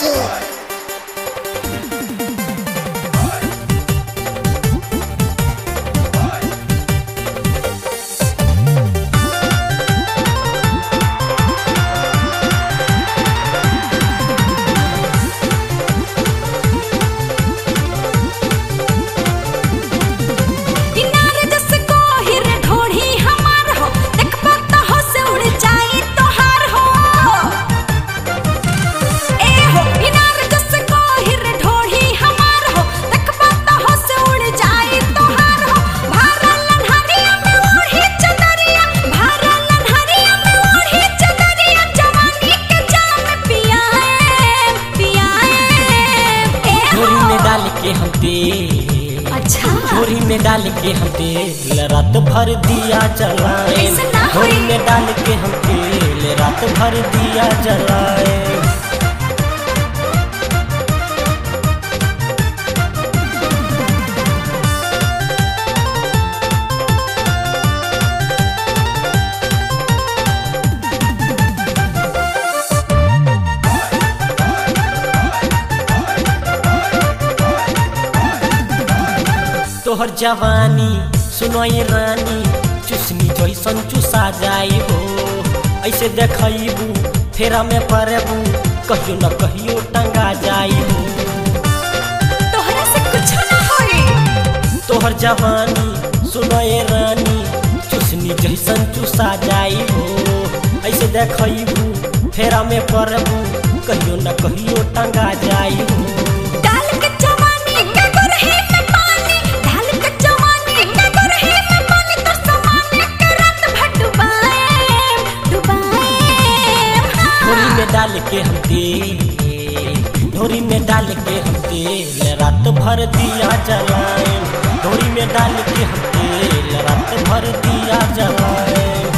DJ. झोरी में डाल के हम तेल रात भर दिया जलाए। झोरी में डाल के हम तेल रात भर दिया जलाए। तोहर जवानी सुनोई रानी चुसनी जैसन चुसा जाई हो। ऐसे देखबू फेरा में पड़बू कहियो न कहियो टंगा जाई हो। तोहरा से कुछ ना होई। तोहर जवानी सुनोई रानी चुसनी जैसन चुसा जाई हो। ऐसे देखबू फेरा में पड़बू कहियो न कहियो टंगा जाई हो। डाल के हम तेल झोरी में डाल के हम तेल रात भर दिया जलाए। झोरी में डाल के हम तेल रात भर दिया जलाए।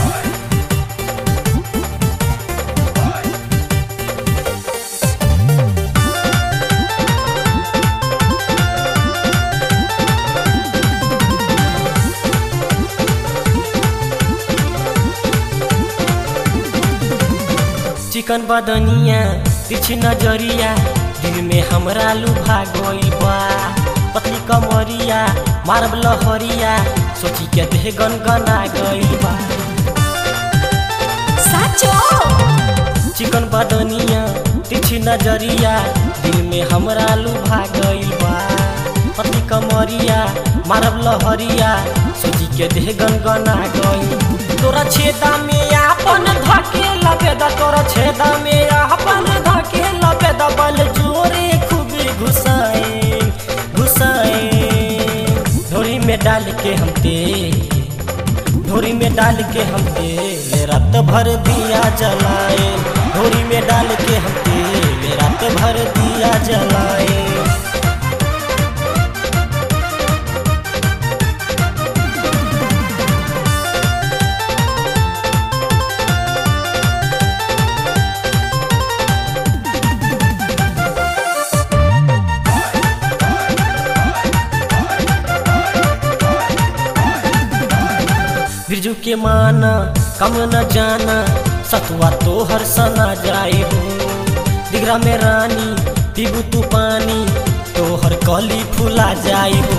चिकन बदनिया तिरछी नजरिया दिल में हमरा लुभा गइल बा। पतली कमरिया मारब लहरिया सोची के देह गनगना गइल बा। साचो चिकन बदनिया तिरछी नजरिया दिल में हमरा लुभा गइल बा। पतली कमरिया मारब लहरिया सोची के देह गनगना गइल। तोरा छेदा में आपन धके लपेदा। तोरा छेदा में आपन धके लपेदा। बल जोरे खूबे घुसाए घुसाए। झोरी में डाल के हम तेल झोरी में डाल के हम तेल रात भर दिया जलाए। झोरी में डाल के हम तेल रात भर दिया जलाए। बिरजू के माना कम न जाना सतुआ तोहर सना जाई हो। दिगरा में रानी पीबू तू पानी तोहर कली फुला जाई हो।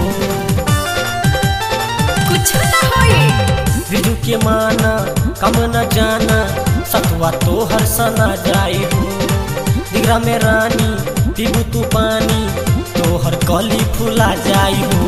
कुछ ना होई। बिरजू के माना कम न जाना सतुआ तोहर सना जाई हो। दिगरा में रानी पीबू तू पानी तोहर कली फुला जाई हो।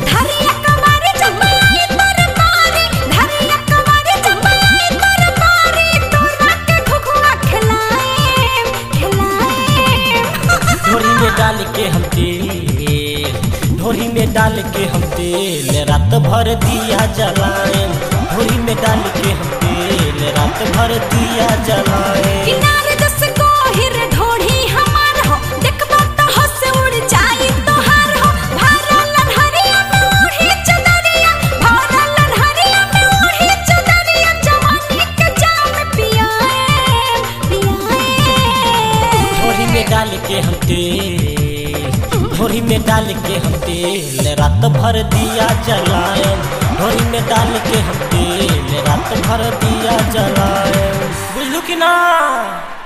डाल के हम तेल झोरी में डाल के हम तेल रात भर दिया जलाए। झोरी में डाल के हम तेल रात भर दिया जलाए। किनारे दस को हिर ढोढ़ी हमार हो। देखबा तो हंस उड़ जाई तोहार हो। भरल हरिया में ओढ़ी चदरिया। भरल हरिया में ओढ़ी चदरिया। जवानी के जाम पियाए पियाए। झोरी में डाल के हम तेल झोरी में डाल के हम तेल रात भर दिया जलाए। झोरी में डाल के हम तेल रात भर दिया जलाए। बुझलू कि ना।